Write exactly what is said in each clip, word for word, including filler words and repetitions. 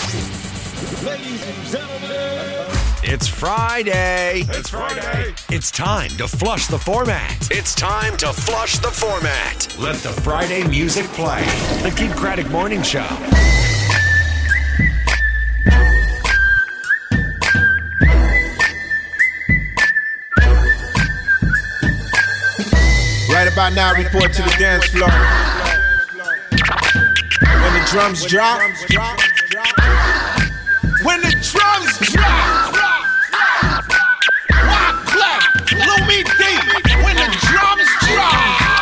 Ladies and gentlemen, it's Friday. It's Friday. It's time to flush the format. It's time to flush the format. Let the Friday music play. The Kid Craddock Morning Show. Right about now, report to the dance floor. When the drums drop, when the drums drop, Wyclef, Lumi D, when the drums drop.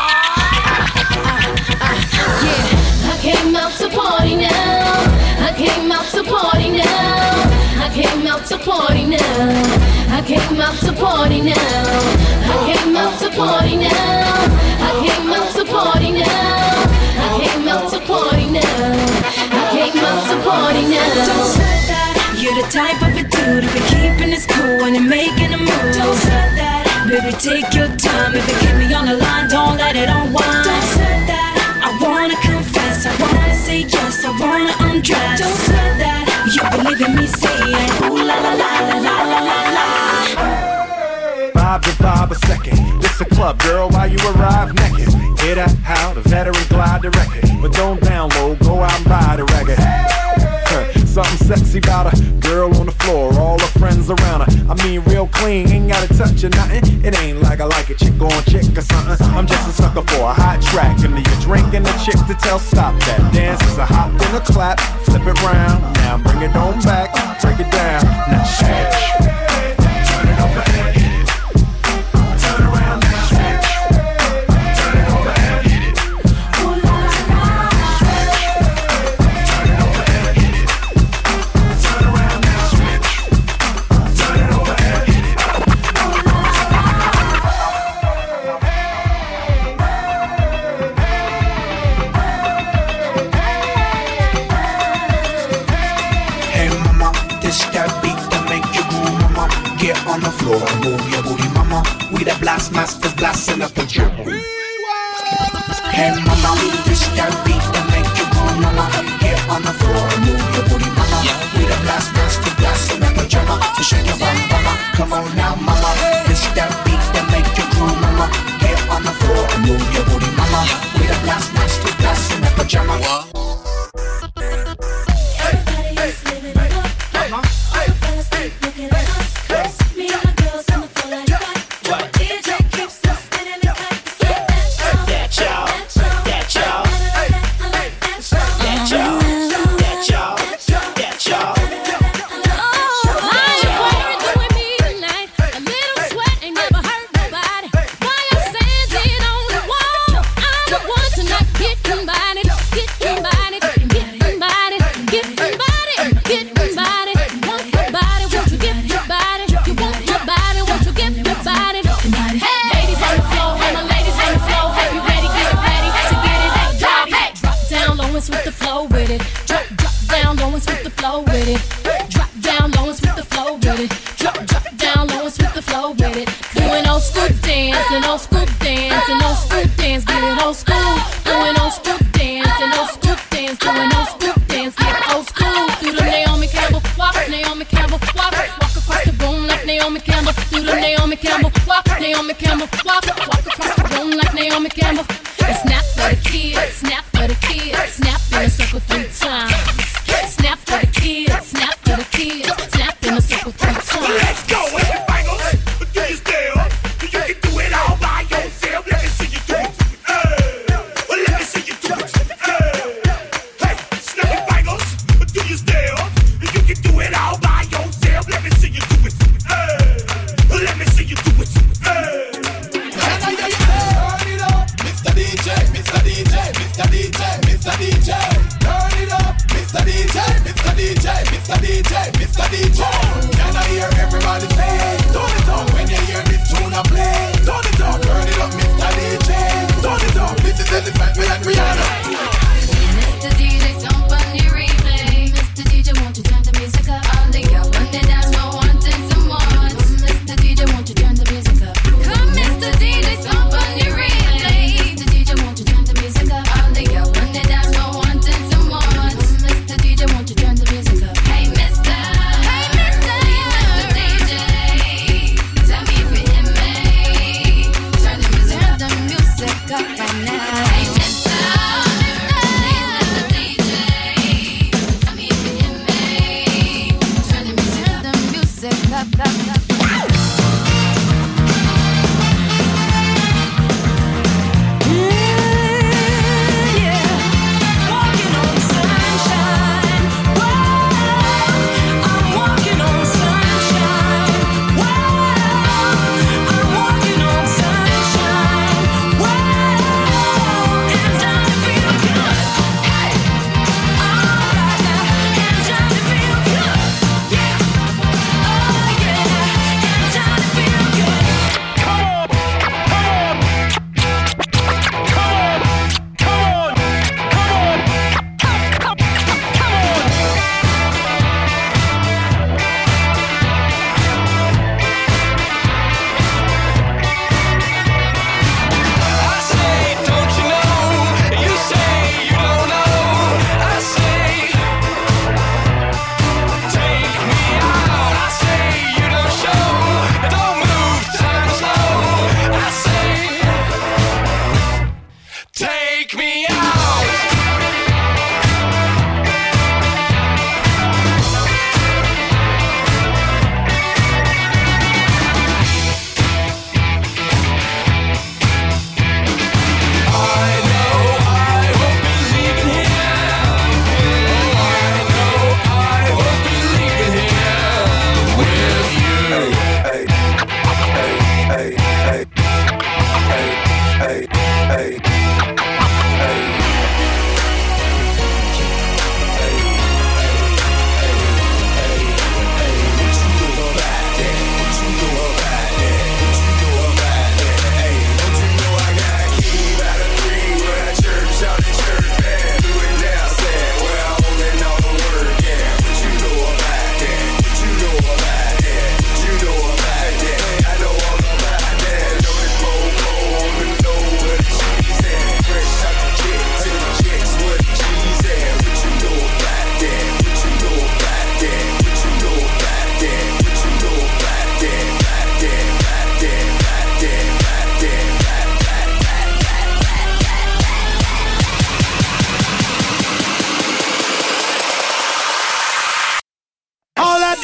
Yeah, I came out to party now. I came out to party now. I came out to party now. I came out to party now. I came out to party now. I came out to party now. I came out to party now. I came out to party now. Don't say that. You're the type of a dude who be keeping it cool when you're making a move. Don't say that. Baby, take your time. If you keep me on the line, don't let it unwind. Don't say that. I wanna confess. I wanna say yes. I wanna undress. Don't say that. You believe in me saying ooh la la la la la la la la. Vibe to vibe a second. This a club, girl, while you arrive naked. Hear that? How the veteran glide the record. But don't download, go out and buy the record. Something sexy about a girl on the floor, all her friends around her. I mean, real clean, ain't gotta touch or nothing. It ain't like I like a chick on chick or something. I'm just a sucker for a hot track. And you're drinking a chick to tell stop that. Dance is a hop and a clap, flip it round. Now bring it on back, break it down. Now shake, turn it over and hit it. Turn around now, shake, turn it over and hit it. Ooh la la la, turn it over and hit it. Turn around now, switch, turn it over and hit it. Ooh la la la. Hey mama, this that beat that make you groove, mama. Get on the floor, move your booty, mama. We the blast masters blasting up the drum. Hey mama, this that beat that make you groove, mama. Get on the floor, move your booty, mama. We the blast masters blasting up the drum. So shake your bum, mama. Come on now, mama. This that beat that make you groove, mama. Get on the floor, move your booty, mama. We the blast masters blasting up the drum. Everybody's living it up. All the fellas keep looking at us. Me and my girls on the floor like that. D J keeps us spinning it like this. That y'all, that y'all, that y'all, that y'all, that y'all, that y'all, that with the flow with it. Drop, drop down low and sweep the flow with it. Drop down low and sweep the flow with it. Drop, drop down low and sweep the flow with it. Doing old school dance and old school dance and old school dance, get it old school. Doing old school dance and old school dance, doing old school dance, get it old school. Do the Naomi Campbell walk, Naomi Campbell walk, walk across the room like Naomi Campbell. Do the Naomi Campbell walk, Naomi Campbell walk, walk across the room like Naomi Campbell. And snap for the kids, snap for the kids, snap in a circle three times. Snap for the kids, snap for the kids, snap in a circle three times. let's go, everybody. Do you still? You can do it all by yourself. Let me see you do it. Hey, well, let me see you do it. Hey, hey, snap your fingers. Do you still? You can do it all by yourself. Let me see you do it. Hey, let me see you do it. Hey. Mister D J, Mister D J, Mister D J, Mister D J, turn it up, Mister D J, Mister D J, Mister D J, Mister D J. Can I hear everybody say, turn it up when you hear this tune I play? Turn it up, turn it up, Mister D J, turn it up. This is Elephant Will and Rihanna. Mister D J, jump on the replay. Mister D J, won't you turn the music up? All the girls on the dance floor wanting some more. Mister D J, won't you turn the music up? Come, Mister D J, jump on the replay. Mister D J, won't you turn the music up? All the girls on the dance floor wanting some more. Mister D J, won't you turn the music up?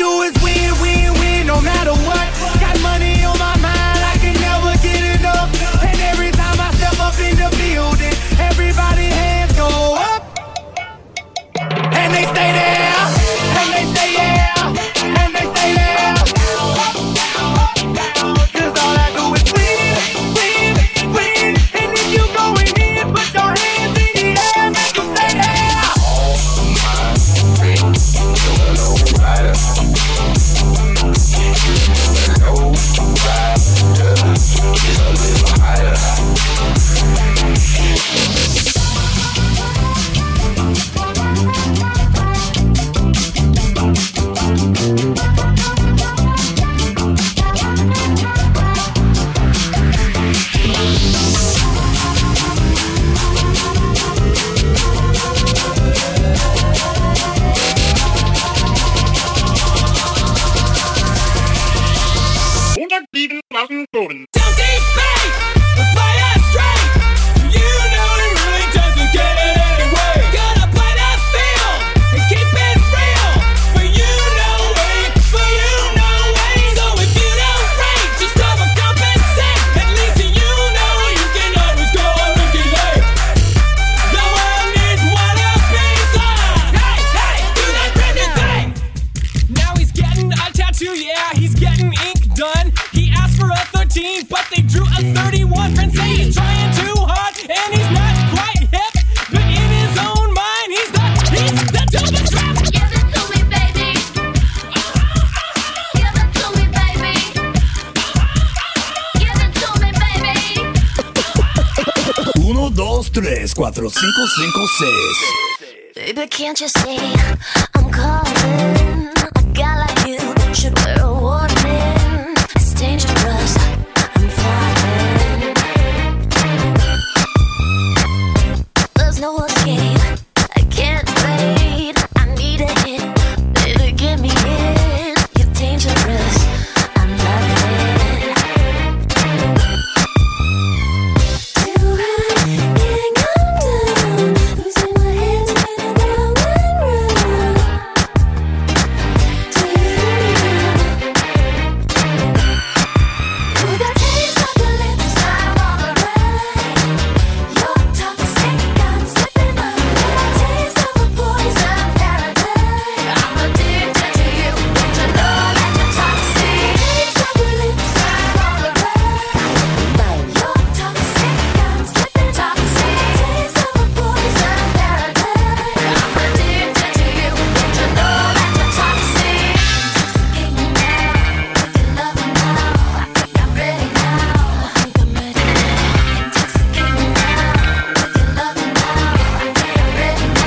do is win, win, win, no matter what. Got money on my mind, I can never get enough. And every time I step up in the building, everybody hands go up. And they stay there, and they stay there, and they stay there. Cause all I do is win, win, win. And if you going in, put your hands in the air, make them stay there. All my friends, you're no rider. No rider is a little higher. Don't keep faith, play that straight. You know it really doesn't get it anyway. Gotta play that field and keep it real. For you know it, for you know it. So if you don't rate, just overcompensate. At least you know you can always go on looking late. The world needs one of these. Hey, hey, do that brand thing. Now he's getting a tattoo, yeah, he's getting ink done. He asked for a thirteen, but they drew a thirty-one. Friends say he's trying too hard, and he's not quite hip. But in his own mind, he's the, he's the dopest rap. Give it to me, baby. Give it to me, baby. Give it to me, baby. Uno, dos, tres, cuatro, cinco, cinco, seis. Baby, can't you see I'm calling? A guy like you should wear a warning. It's dangerous. I'm falling. There's no escape. I can't wait. I need a hit. Baby, give me it. You're dangerous. I'm loving it. Till I can't come down. Losing my head, spinning round and round. Till you feel me now. With the taste of your lips, I'm on the ride. You're toxic, I'm slipping up. With the taste of a poison paradise. I'm addicted to you, don't you know that you're toxic? Taste of your lips, I'm on the ride. You're toxic, I'm slipping toxic. Taste of a poison paradise. I'm addicted to you, don't you know that you're toxic? Intoxicate me now with your loving now. I think I'm ready now. I think I'm ready now. Intoxicate me now with your loving now. I think I'm ready now.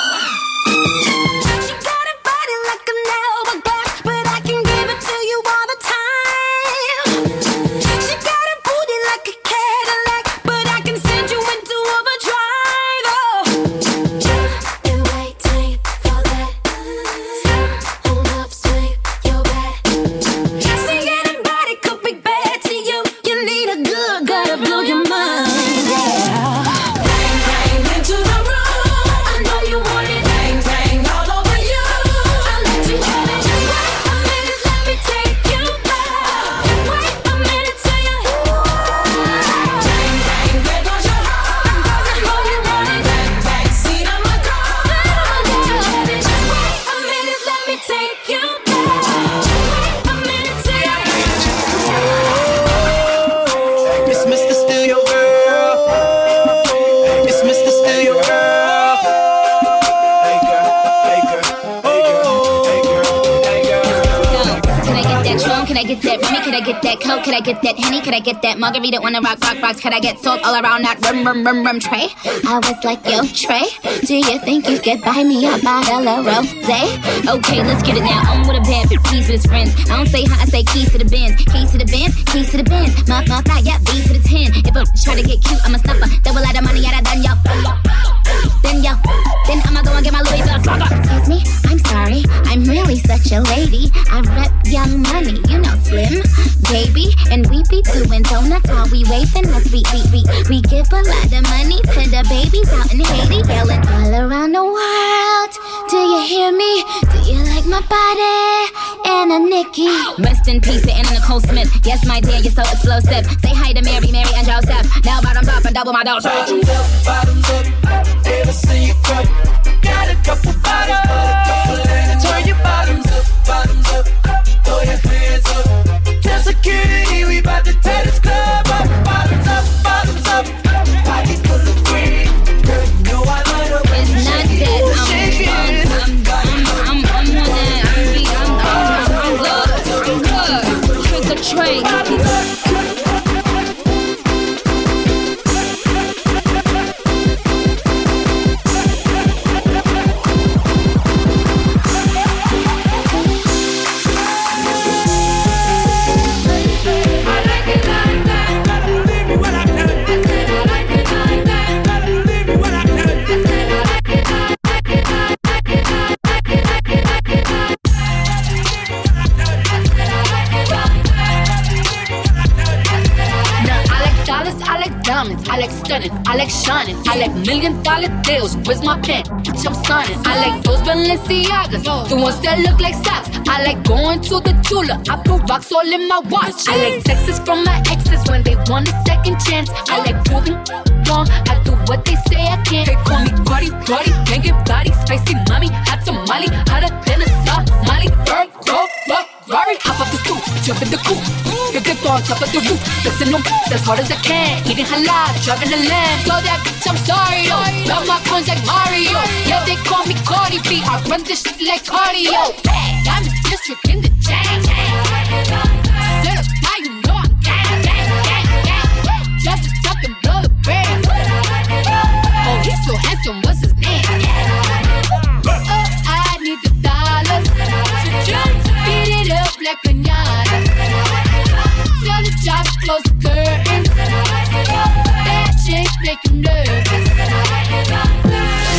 She got a body like an hourglass, but I can give it to you all the time. She got a booty like a Cadillac, but I can send you into overdrive. Oh, just been waiting for that. Hold up, swing your back. See, anybody could be bad to you. You need a good, gotta blow your mind. Yeah. Bang, bang into the room. I know you want it. Bang, bang all over you. I'll let you have it. Just wait a minute, let me take you back. Wait a minute till you bang, bang, there goes your heart. I know you want it. Bang, bang, seat on my car. I'll let you have it. Just wait a minute, let me take you back. Wait a minute till you It's Mister Steal Your Girl. It's Mister Steal Your Girl. Hey girl, hey girl, hey girl, hey girl, hey girl. Can I get that Tron? Can I get that Remy? Can I get that Coke? Can I get that Henny? Can I get that Margarita on the rock, rock, rocks? Can I get salt all around that rum, rum, rum, rum tray? I was like, yo, Trey, do you think you could buy me a bottle of rosé? Okay, let's get it now. I'm with a bad bitch, keys with his friends. I don't say hi, I say keys to the Benz. Keys to the Benz, keys to the Benz. My, my, fly, yeah, B to the ten. If I try to get cute, I'm a snuffer. Double out of money, out of done, yo. Then, yo, then I'ma go and get my Louis Vuitton. Excuse me, I'm sorry, I'm really such a lady. I rep Young Money, you know Slim, baby. And we be doing donuts while we waving us. We, we, we, we give a lot of money to the babies out in Haiti. Yelling all around the world, do you hear me? Do you like my body? Diana, Nikki. Rest in peace to Anna Nicole Smith. Yes, my dear, you're so explosive. Say hi to Mary, Mary, and Joseph. Now bottoms up and double my dose. Bottoms up, bottoms up. Ever see you cup? Got a couple bottles. Turn your bottoms up, bottoms up. Throw your hands up. Tell security we bout to tear this club up. Bottoms up, bottoms up. Pocket full of green. Girl, you know I love the way it's not that I'm I'm I'm I'm I'm on that. I'm I'm I'm I'm good. I'm good. Trick or treat. I like stunning, I like shining, I like million dollar deals. Where's my pen? Bitch, I'm signing. I like those Balenciagas, the ones that look like socks. I like going to the Tula, I put rocks all in my watch. I like texts from my exes when they want a second chance. I like proving wrong, I do what they say I can't. They call me Cardi, Cardi, banging body, spicy mommy, hot tamale, hotter than a Somali. Bird, go, fuck, Rari, hop off the stoop, jump in the coupe. You get on top of the roof, flexing them as hard as I can. Eating halal, driving a lamb. So that bitch, I'm sorry, yo. Love my coins like Mario. Yeah, they call me Cardi B. I run this shit like cardio. I'm the district in the chain. Certified, you know I'm gang, gang, gang, gang. Just to tuck and blow the brand. Oh, he's so handsome, what's his name? Oh, I need the dollars. Beat it up like pinata. Tell the job to close the curtains. That chick make you nervous.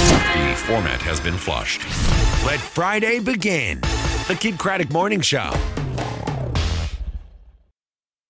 The format has been flushed. Let Friday begin. The Kid Craddock Morning Show.